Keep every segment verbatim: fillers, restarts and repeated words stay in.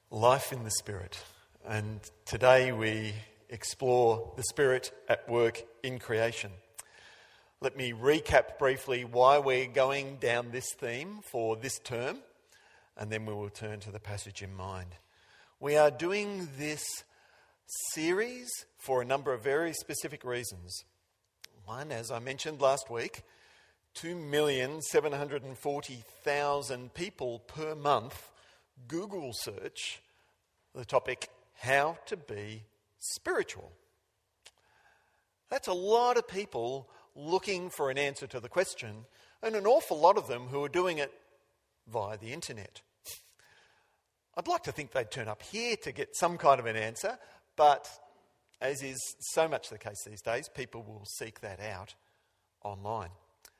Life in the Spirit. And today we explore the Spirit at work in creation. Let me recap briefly why we're going down this theme for this term, and then we will turn to the passage in mind. We are doing this series for a number of very specific reasons. One, as I mentioned last week, two million seven hundred forty thousand people per month Google search the topic, how to be spiritual. That's a lot of people looking for an answer to the question, and an awful lot of them who are doing it via the internet. I'd like to think they'd turn up here to get some kind of an answer, but as is so much the case these days, people will seek that out online.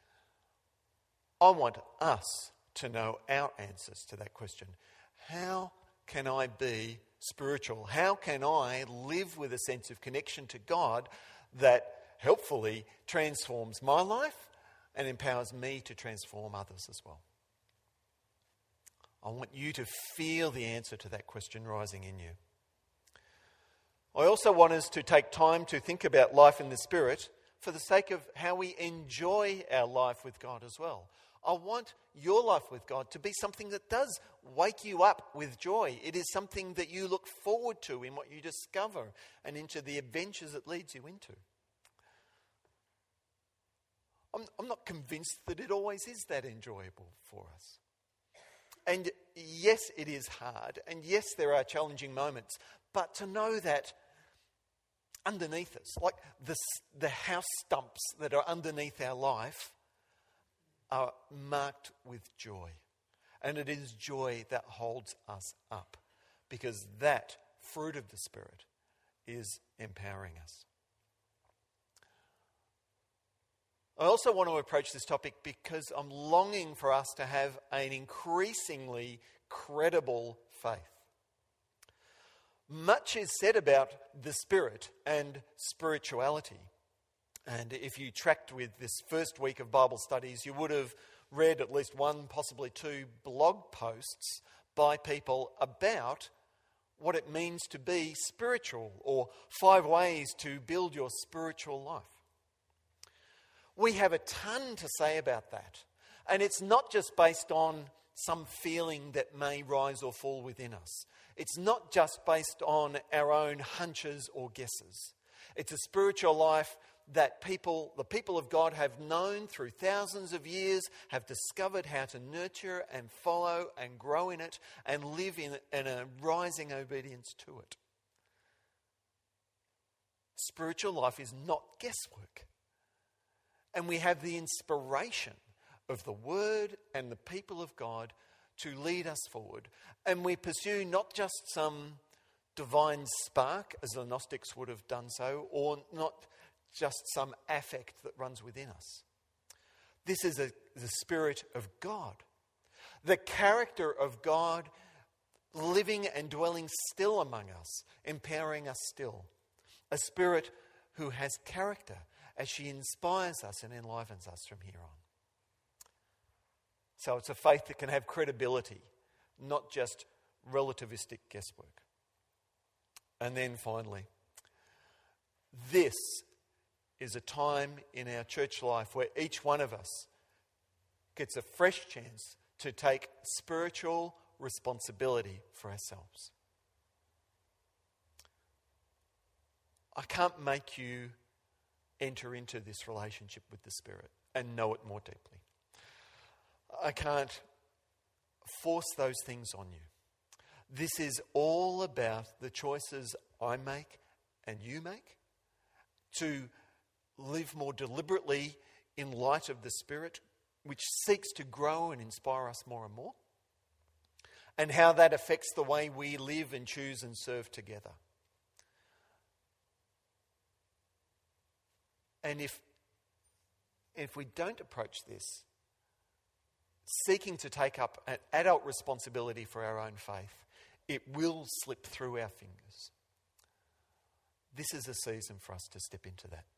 I want us to know our answers to that question. How can I be spiritual? How can I live with a sense of connection to God that helpfully transforms my life and empowers me to transform others as well? I want you to feel the answer to that question rising in you. I also want us to take time to think about life in the Spirit for the sake of how we enjoy our life with God as well. I want your life with God to be something that does wake you up with joy. It is something that you look forward to in what you discover and into the adventures it leads you into. I'm, I'm not convinced that it always is that enjoyable for us. And yes, it is hard. And yes, there are challenging moments. But to know that underneath us, like the, the house stumps that are underneath our life, are marked with joy. And it is joy that holds us up, because that fruit of the Spirit is empowering us. I also want to approach this topic because I'm longing for us to have an increasingly credible faith. Much is said about the Spirit and spirituality. And if you tracked with this first week of Bible studies, you would have read at least one, possibly two blog posts by people about what it means to be spiritual, or five ways to build your spiritual life. We have a ton to say about that. And it's not just based on some feeling that may rise or fall within us. It's not just based on our own hunches or guesses. It's a spiritual life that people, the people of God have known through thousands of years, have discovered how to nurture and follow and grow in it and live in, in a rising obedience to it. Spiritual life is not guesswork. And we have the inspiration of the Word and the people of God to lead us forward. And we pursue not just some divine spark, as the Gnostics would have done so, or not just some affect that runs within us. This is a, the Spirit of God. The character of God living and dwelling still among us, empowering us still. A Spirit who has character as she inspires us and enlivens us from here on. So it's a faith that can have credibility, not just relativistic guesswork. And then finally, this is a time in our church life where each one of us gets a fresh chance to take spiritual responsibility for ourselves. I can't make you enter into this relationship with the Spirit and know it more deeply. I can't force those things on you. This is all about the choices I make and you make to live more deliberately in light of the Spirit, which seeks to grow and inspire us more and more, and how that affects the way we live and choose and serve together. And if, if we don't approach this seeking to take up an adult responsibility for our own faith, it will slip through our fingers. This is a season for us to step into that.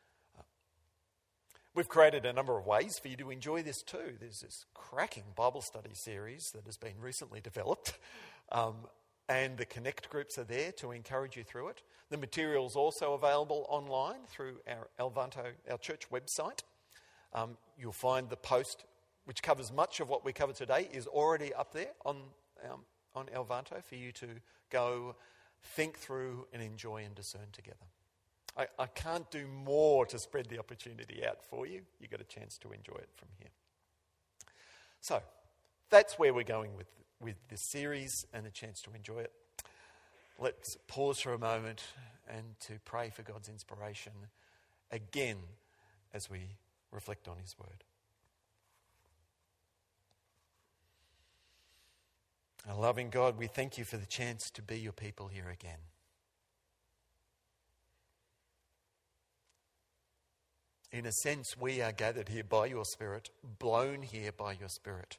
We've created a number of ways for you to enjoy this too. There's this cracking Bible study series that has been recently developed. Um, and the Connect groups are there to encourage you through it. The material's also available online through our Alvanto, our church website. Um, you'll find the post, which covers much of what we covered today, is already up there on um, on Alvanto for you to go think through and enjoy and discern together. I, I can't do more to spread the opportunity out for you. You get a chance to enjoy it from here. So that's where we're going with, with this series and a chance to enjoy it. Let's pause for a moment and to pray for God's inspiration again as we reflect on his word. Our loving God, we thank you for the chance to be your people here again. In a sense, we are gathered here by your Spirit, blown here by your Spirit.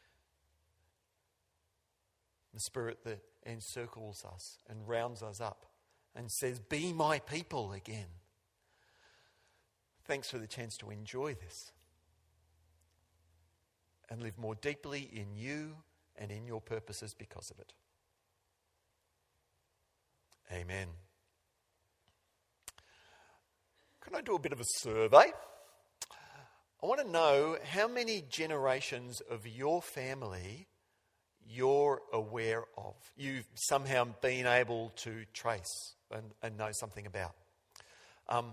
The Spirit that encircles us and rounds us up and says, "Be my people again." Thanks for the chance to enjoy this and live more deeply in you and in your purposes because of it. Amen. Can I do a bit of a survey? I want to know how many generations of your family you're aware of, you've somehow been able to trace and, and know something about. Um,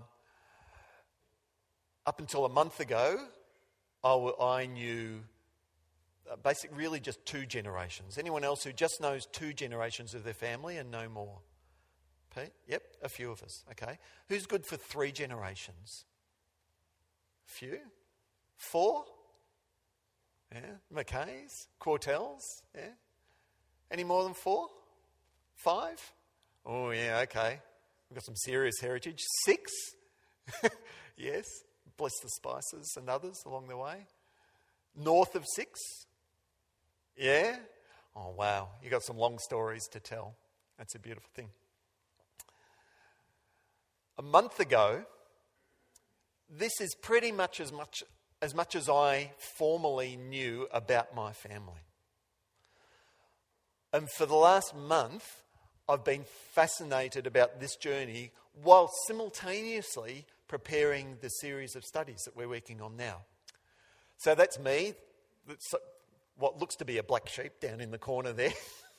up until a month ago, I, w- I knew uh, basically really just two generations. Anyone else who just knows two generations of their family and no more? Pete? Yep, a few of us. Okay. Who's good for three generations? Few? Four? Yeah. Mackays? Quartels? Yeah. Any more than four? Five? Oh, yeah, okay. We've got some serious heritage. Six? Yes. Bless the Spices and others along the way. North of six? Yeah. Oh, wow. You got some long stories to tell. That's a beautiful thing. A month ago, this is pretty much as much as much as I formally knew about my family. And for the last month, I've been fascinated about this journey while simultaneously preparing the series of studies that we're working on now. So that's me, that's what looks to be a black sheep down in the corner there.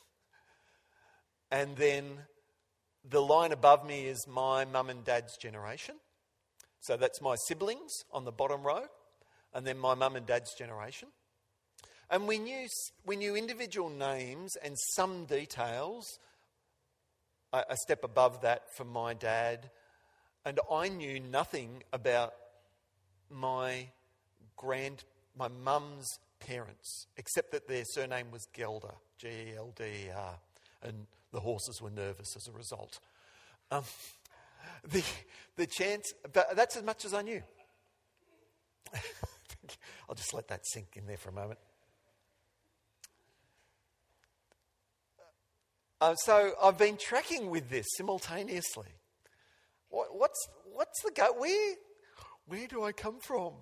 And then the line above me is my mum and dad's generation. So that's my siblings on the bottom row, and then my mum and dad's generation. And we knew we knew individual names and some details a, a step above that for my dad, and I knew nothing about my grand my mum's parents, except that their surname was Gelder, G E L D E R, and the horses were nervous as a result. Um, the the chance, but that's as much as I knew. I'll just let that sink in there for a moment. Uh, so I've been tracking with this simultaneously. What, what's what's the go? Where where do I come from?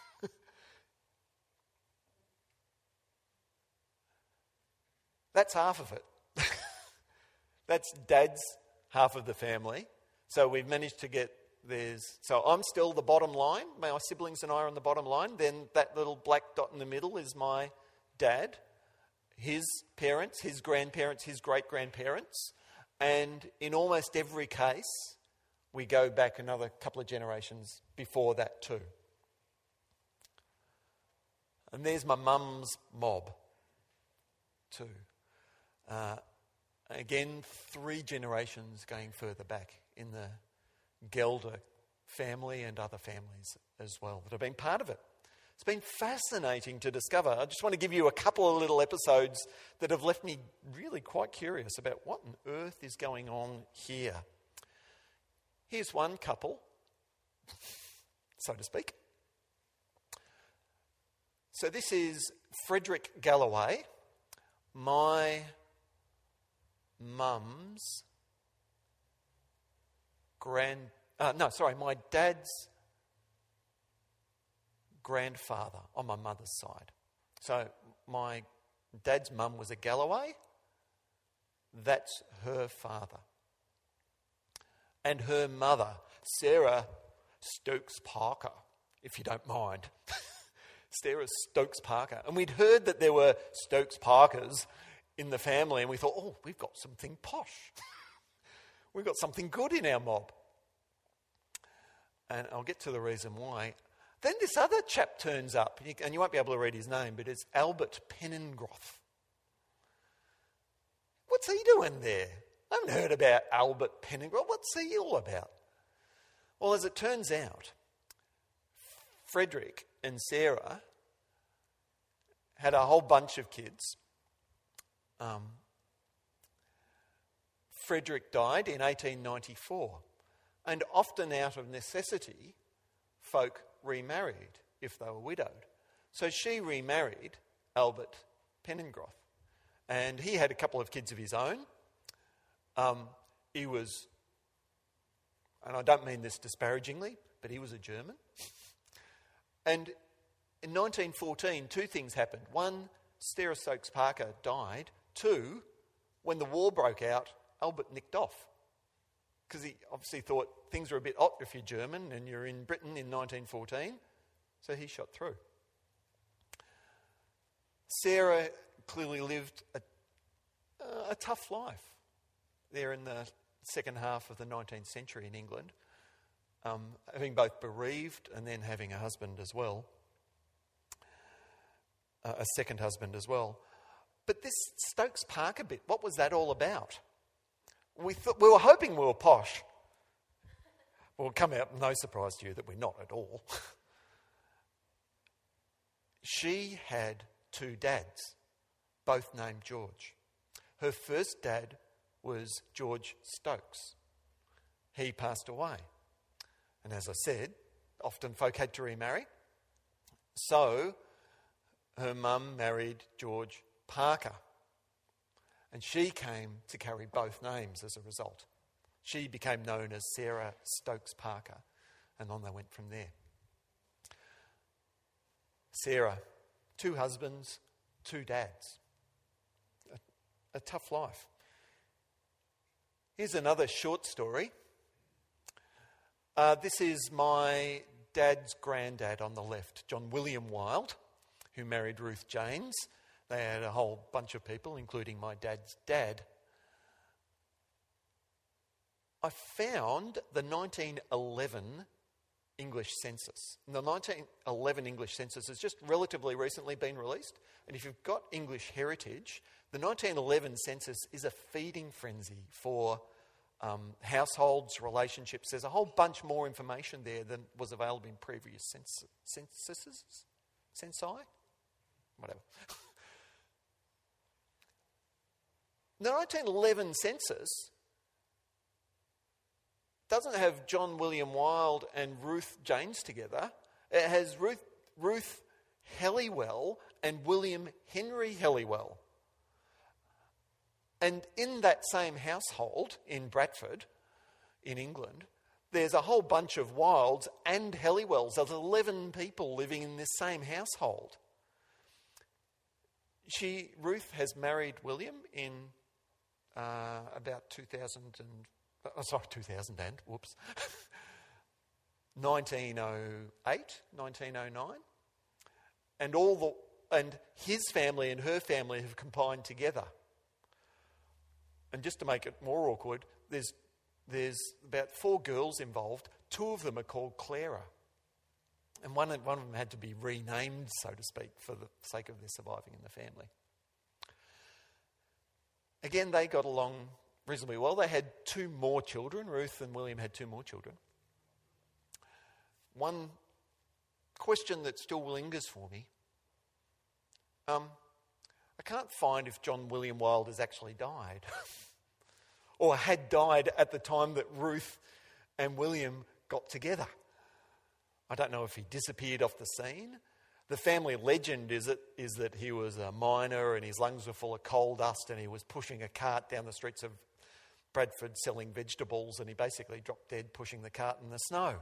That's half of it. That's Dad's half of the family. So we've managed to get there's. So I'm still the bottom line. My siblings and I are on the bottom line. Then that little black dot in the middle is my dad, his parents, his grandparents, his great-grandparents. And in almost every case, we go back another couple of generations before that too. And there's my mum's mob too. Uh, again, three generations going further back in the Gelder family and other families as well that have been part of it. It's been fascinating to discover. I just want to give you a couple of little episodes that have left me really quite curious about what on earth is going on here. Here's one couple, so to speak. So this is Frederick Galloway, my mum's grand, uh, no, sorry, my dad's grandfather on my mother's side. So my dad's mum was a Galloway. That's her father. And her mother, Sarah Stokes Parker, if you don't mind. Sarah Stokes Parker. And we'd heard that there were Stokes Parkers in the family, and we thought, oh, we've got something posh. We've got something good in our mob. And I'll get to the reason why. Then this other chap turns up, and you won't be able to read his name, but it's Albert Penningroth. What's he doing there? I haven't heard about Albert Penningroth. What's he all about? Well, as it turns out, Frederick and Sarah had a whole bunch of kids. Um, Frederick died in eighteen ninety-four, and often out of necessity, folk remarried if they were widowed. So she remarried Albert Penningroth, and he had a couple of kids of his own. Um, he was, and I don't mean this disparagingly, but he was a German. And in nineteen fourteen, two things happened. One, Sarah Stokes Parker died. Two, when the war broke out, Albert nicked off. Because he obviously thought things were a bit hot if you're German and you're in Britain in nineteen fourteen. So he shot through. Sarah clearly lived a, a tough life there in the second half of the nineteenth century in England, um, having both bereaved and then having a husband as well, uh, a second husband as well. But this Stokes Parker bit, what was that all about? We thought we were hoping we were posh. Well, it'll come out no surprise to you that we're not at all. She had two dads, both named George. Her first dad was George Stokes. He passed away. And as I said, often folk had to remarry. So her mum married George Parker. And she came to carry both names as a result. She became known as Sarah Stokes Parker. And on they went from there. Sarah, two husbands, two dads. A, a tough life. Here's another short story. Uh, this is my dad's granddad on the left, John William Wilde, who married Ruth Janes. They had a whole bunch of people, including my dad's dad. I found the nineteen eleven English census. And the nineteen eleven English census has just relatively recently been released. And if you've got English heritage, the nineteen eleven census is a feeding frenzy for um, households, relationships. There's a whole bunch more information there than was available in previous cens- censuses. Censi? Whatever. The nineteen eleven census doesn't have John William Wilde and Ruth Janes together. It has Ruth, Ruth Helliwell and William Henry Helliwell. And in that same household in Bradford, in England, there's a whole bunch of Wildes and Helliwells. There's eleven people living in this same household. She, Ruth, has married William in uh, about two thousand and oh, sorry, two thousand and whoops, nineteen oh eight, nineteen oh nine, and all the and his family and her family have combined together. And just to make it more awkward, there's there's about four girls involved. Two of them are called Clara, and one one of them had to be renamed, so to speak, for the sake of their surviving in the family. Again, they got along reasonably well. They had two more children. Ruth and William had two more children. One question that still lingers for me. Um, I can't find if John William Wilde has actually died or had died at the time that Ruth and William got together. I don't know if he disappeared off the scene. The family legend is that, is that he was a miner and his lungs were full of coal dust and he was pushing a cart down the streets of Bradford selling vegetables and he basically dropped dead pushing the cart in the snow.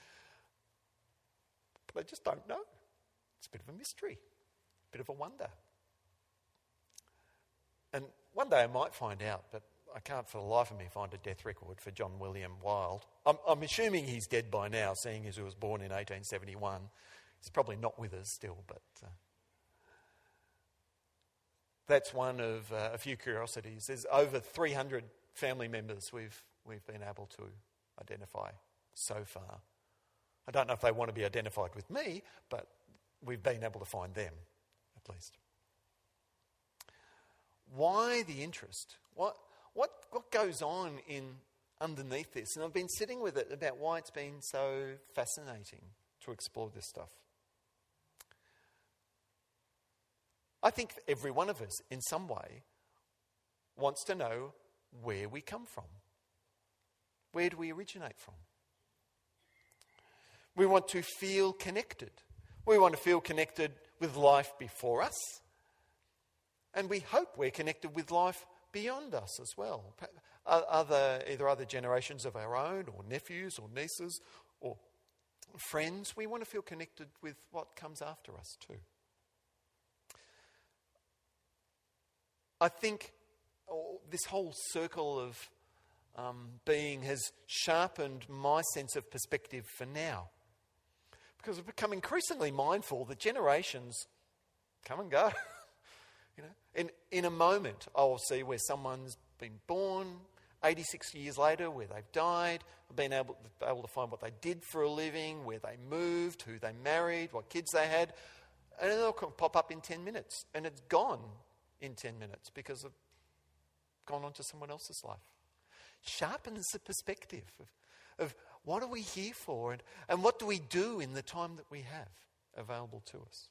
But I just don't know. It's a bit of a mystery, a bit of a wonder. And one day I might find out, but I can't for the life of me find a death record for John William Wilde. I'm, I'm assuming he's dead by now, seeing as he was born in eighteen seventy-one. He's probably not with us still, but uh, that's one of uh, a few curiosities. There's over three hundred family members we've we've been able to identify so far. I don't know if they want to be identified with me, but we've been able to find them, at least. Why the interest? What what what goes on in underneath this? And I've been sitting with it about why it's been so fascinating to explore this stuff. I think every one of us, in some way, wants to know where we come from. Where do we originate from? We want to feel connected. We want to feel connected with life before us. And we hope we're connected with life beyond us as well. Other, either other generations of our own, or nephews, or nieces, or friends. We want to feel connected with what comes after us too. I think oh, this whole circle of um, being has sharpened my sense of perspective for now. Because I've become increasingly mindful that generations come and go. You know, in, in a moment, I'll see where someone's been born, eighty-six years later, where they've died, been able, able to find what they did for a living, where they moved, who they married, what kids they had. And it'll pop up in ten minutes. And it's gone in ten minutes because it's gone on to someone else's life. Sharpens the perspective of, of what are we here for, and, and what do we do in the time that we have available to us.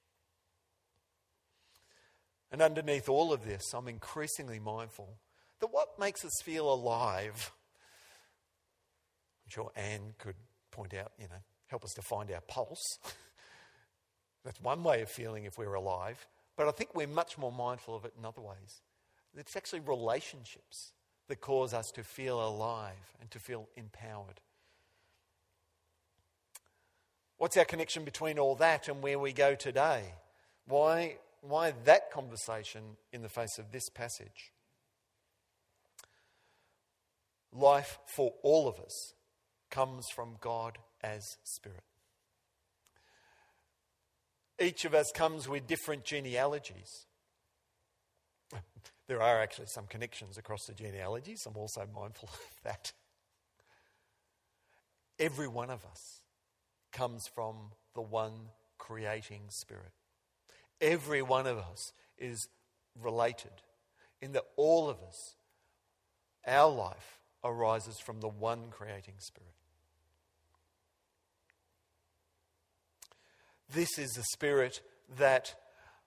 And underneath all of this, I'm increasingly mindful that what makes us feel alive, I'm sure Anne could point out, you know, help us to find our pulse. That's one way of feeling if we're alive. But I think we're much more mindful of it in other ways. It's actually relationships that cause us to feel alive and to feel empowered. What's our connection between all that and where we go today? Why, why that conversation in the face of this passage? Life for all of us comes from God as Spirit. Each of us comes with different genealogies. There are actually some connections across the genealogies. I'm also mindful of that. Every one of us comes from the one creating Spirit. Every one of us is related in that all of us, our life arises from the one creating Spirit. This is the Spirit that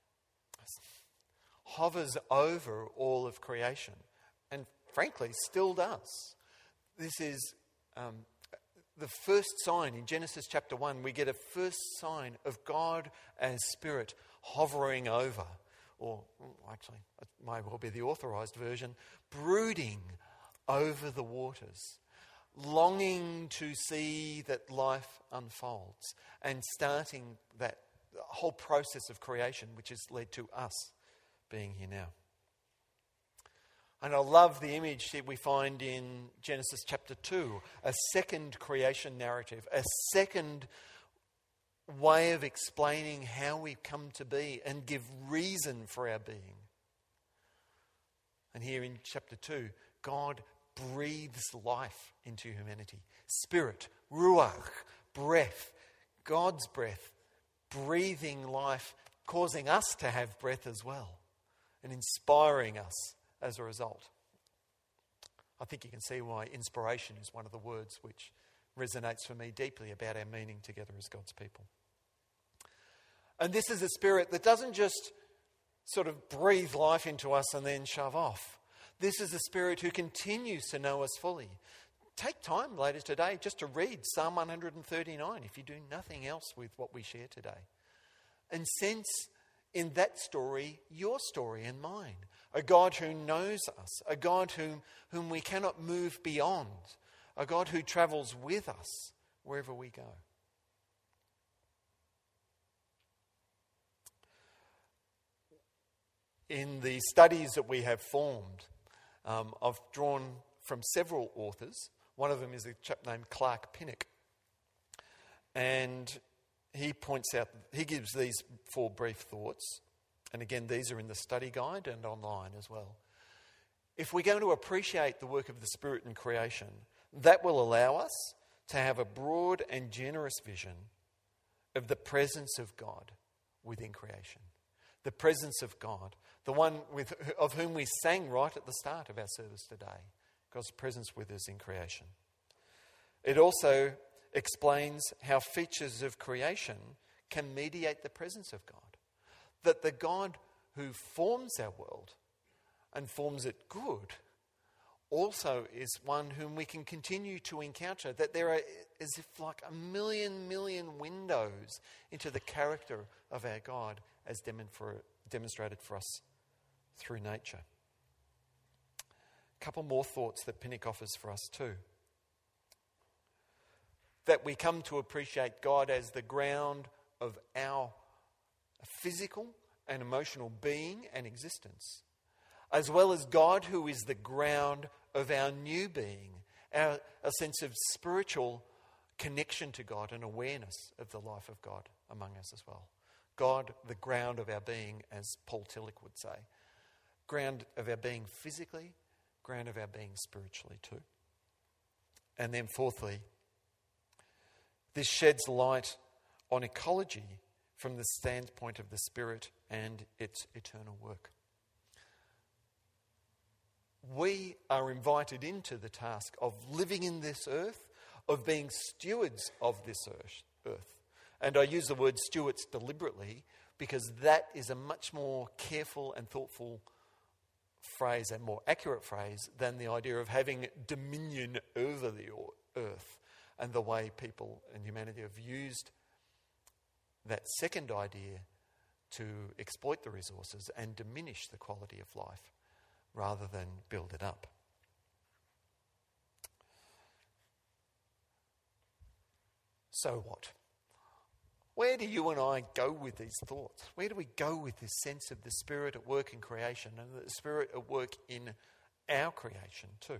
hovers over all of creation and frankly still does. This is um, the first sign in Genesis chapter one. We get a first sign of God as Spirit hovering over, or actually it might well be the authorized version, brooding over the waters, longing to see that life unfolds and starting that whole process of creation which has led to us being here now. And I love the image that we find in Genesis chapter two, a second creation narrative, a second way of explaining how we've come to be and give reason for our being. And here in chapter two, God breathes life into humanity. Spirit, ruach, breath, God's breath, breathing life, causing us to have breath as well, and inspiring us as a result. I think you can see why inspiration is one of the words which resonates for me deeply about our meaning together as God's people. And this is a Spirit that doesn't just sort of breathe life into us and then shove off. This is a Spirit who continues to know us fully. Take time later today just to read Psalm one thirty-nine if you do nothing else with what we share today. And sense in that story your story and mine. A God who knows us, a God whom, whom we cannot move beyond, a God who travels with us wherever we go. In the studies that we have formed, um, I've drawn from several authors. One of them is a chap named Clark Pinnock. And he points out, he gives these four brief thoughts. And again, these are in the study guide and online as well. If we're going to appreciate the work of the Spirit in creation, that will allow us to have a broad and generous vision of the presence of God within creation. The presence of God, the one with, of whom we sang right at the start of our service today. God's presence with us in creation. It also explains how features of creation can mediate the presence of God. That the God who forms our world and forms it good also is one whom we can continue to encounter. That there are as if like a million, million windows into the character of our God as demonstrated for us through nature. A couple more thoughts that Pinnock offers for us too. That we come to appreciate God as the ground of our physical and emotional being and existence, as well as God who is the ground of our new being, our, a sense of spiritual connection to God and awareness of the life of God among us as well. God, the ground of our being, as Paul Tillich would say. Ground of our being physically, ground of our being spiritually too. And then fourthly, this sheds light on ecology from the standpoint of the Spirit and its eternal work. We are invited into the task of living in this earth, of being stewards of this earth. And I use the word stewards deliberately because that is a much more careful and thoughtful phrase and more accurate phrase than the idea of having dominion over the earth and the way people and humanity have used that second idea to exploit the resources and diminish the quality of life rather than build it up. So what? Where do you and I go with these thoughts? Where do we go with this sense of the Spirit at work in creation and the Spirit at work in our creation too?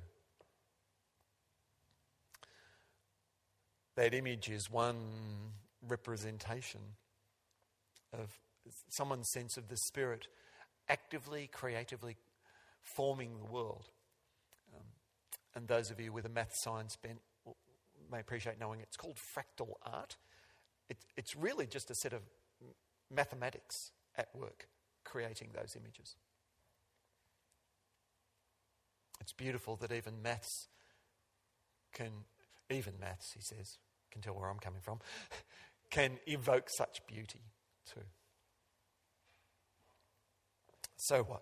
That image is one representation of someone's sense of the Spirit actively, creatively forming the world. Um, and those of you with a math science bent may appreciate knowing it's called fractal art. It, it's really just a set of mathematics at work, creating those images. It's beautiful that even maths can, even maths, he says, can tell where I'm coming from, can evoke such beauty too. So what?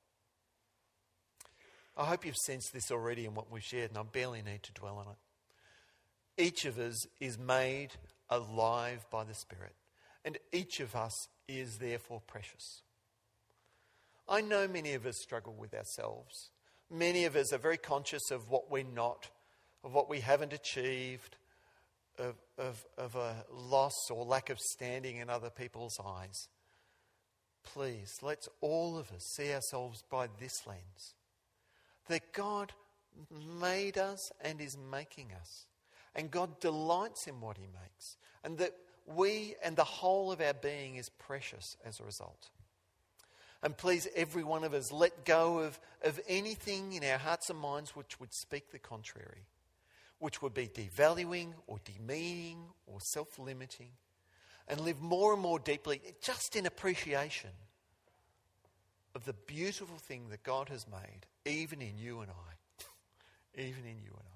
I hope you've sensed this already in what we've shared, and I barely need to dwell on it. Each of us is made alive by the Spirit, and each of us is therefore precious. I know many of us struggle with ourselves. Many of us are very conscious of what we're not, of what we haven't achieved, of, of, of a loss or lack of standing in other people's eyes. Please, let's all of us see ourselves by this lens. That God made us and is making us. And God delights in what he makes. And that we and the whole of our being is precious as a result. And please, every one of us, let go of, of anything in our hearts and minds which would speak the contrary. Which would be devaluing or demeaning or self-limiting. And live more and more deeply just in appreciation of the beautiful thing that God has made, even in you and I. Even in you and I.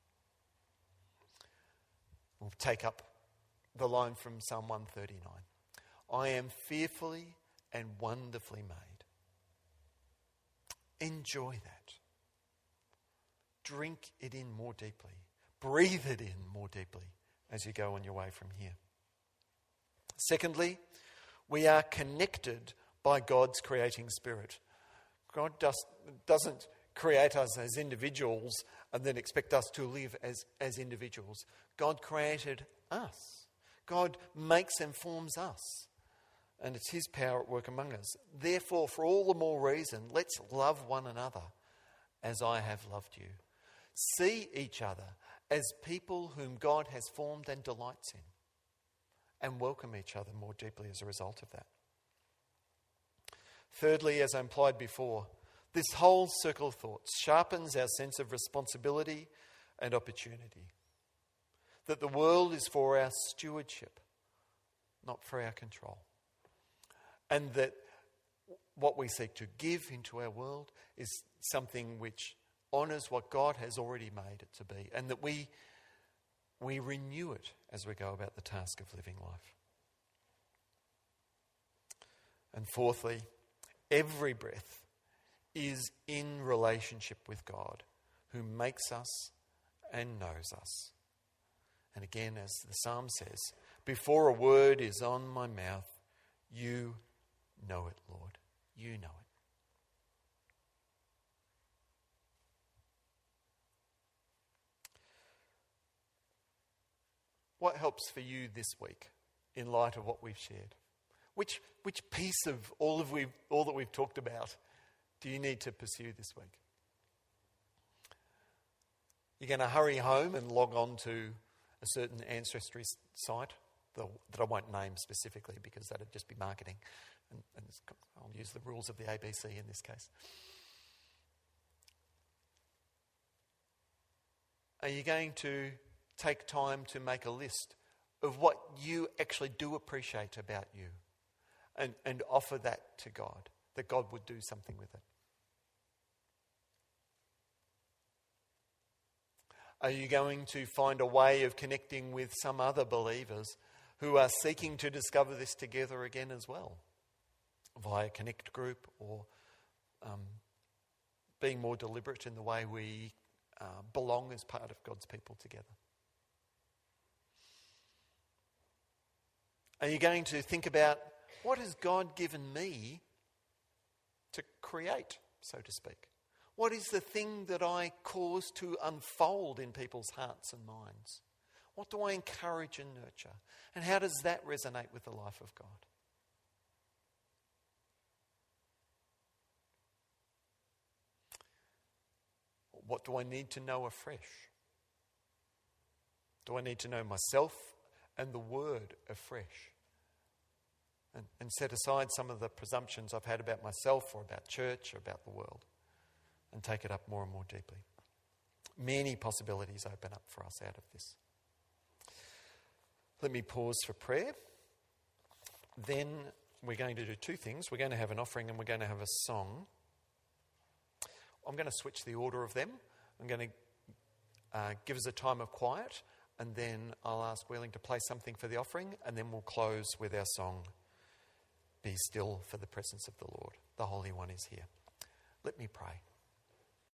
We'll take up the line from Psalm one thirty-nine. I am fearfully and wonderfully made. Enjoy that. Drink it in more deeply. Breathe it in more deeply as you go on your way from here. Secondly, we are connected by God's creating Spirit. God does, doesn't create us as individuals and then expect us to live as, as individuals. God created us. God makes and forms us. and it's his power at work among us. Therefore, for all the more reason, let's love one another as I have loved you. See each other as people whom God has formed and delights in, and welcome each other more deeply as a result of that. Thirdly, as I implied before, this whole circle of thoughts sharpens our sense of responsibility and opportunity. That the world is for our stewardship, not for our control. And that what we seek to give into our world is something which honours what God has already made it to be, and that we, we renew it as we go about the task of living life. And fourthly, every breath is in relationship with God, who makes us and knows us. And again, as the psalm says, before a word is on my mouth, you know it, Lord. You know it. What helps for you this week in light of what we've shared? Which which piece of all of we all that we've talked about do you need to pursue this week? You're going to hurry home and log on to a certain ancestry site that I won't name specifically because that would just be marketing. And, and I'll use the rules of the A B C in this case. Are you going to take time to make a list of what you actually do appreciate about you and, and offer that to God, that God would do something with it? Are you going to find a way of connecting with some other believers who are seeking to discover this together again as well, via Connect Group or um, being more deliberate in the way we uh, belong as part of God's people together? Are you going to think about what has God given me to create, so to speak? What is the thing that I cause to unfold in people's hearts and minds? What do I encourage and nurture? And how does that resonate with the life of God? What do I need to know afresh? Do I need to know myself and the Word afresh? And, and set aside some of the presumptions I've had about myself or about church or about the world, and take it up more and more deeply. Many possibilities open up for us out of this. Let me pause for prayer. Then we're going to do two things. We're going to have an offering and we're going to have a song. I'm going to switch the order of them. I'm going to uh, give us a time of quiet, and then I'll ask Wheeling to play something for the offering, and then we'll close with our song, Be Still for the Presence of the Lord. The Holy One is here. Let me pray.